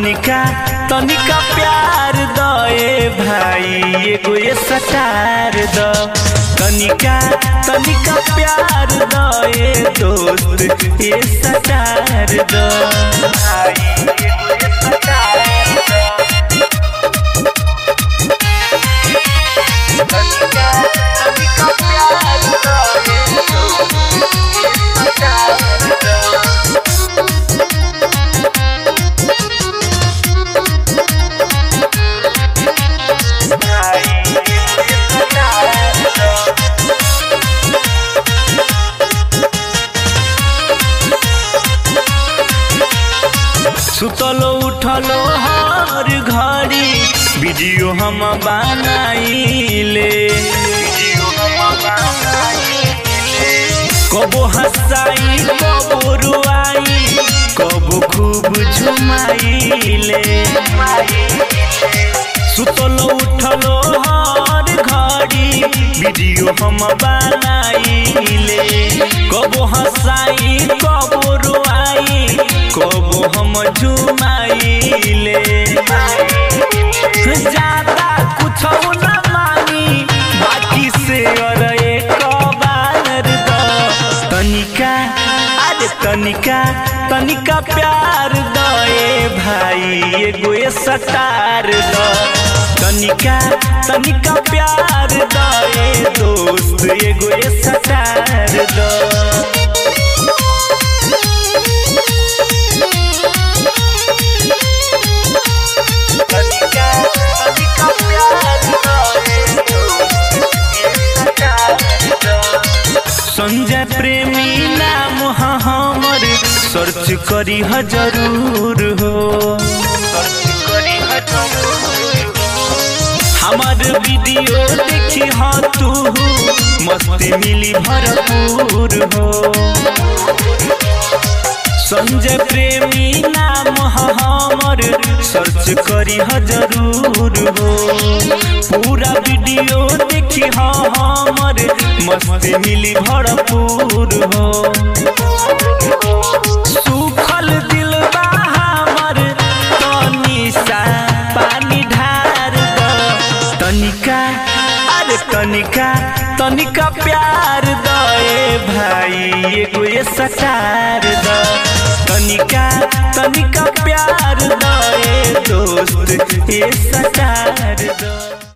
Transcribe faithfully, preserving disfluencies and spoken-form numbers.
तनिका तनिका प्यार दए भाई एगो ये सटार द तनिका तनिका प्यार दए दोस्त ये सटार द भाई एगो ये सटार तनिका तनिका प्यार दए सुतलो उठलो हर घड़ी वीडियो हम बनाइले कबो हंसाई कबो रुआई कबो खूब झुमाइले सुतलो उठलो हर घड़ी वीडियो हम बनाइले कबो हंसाई कबो रुआई कबो हम झुमाइले ज्यादा कुछ न मांगी बाकी से और एक बार द तनिका अरे तनिका तनिका प्यार दए भाई एगो ये सटार द तनिका तनिका प्यार दए दोस्त एगो ये सटार द संजय प्रेमी नाम हमर सर्च करी ह जरूर हो हमार वीडियो देखी ह तू मस्ती मिली भरपूर हो संजय प्रेमी नाम हमर सर्च करी ह जरूर हो पूरा वीडियो देखी ह हमर मस्ती मिली भरपूर हो सुखल दिल बा हमर तनी सा पानी ढार द तनिका अरे तनिका तनिका प्यार दए भाई एगो ये सटार द तनिका तनिका प्यार दए दोस्त ये सटार द।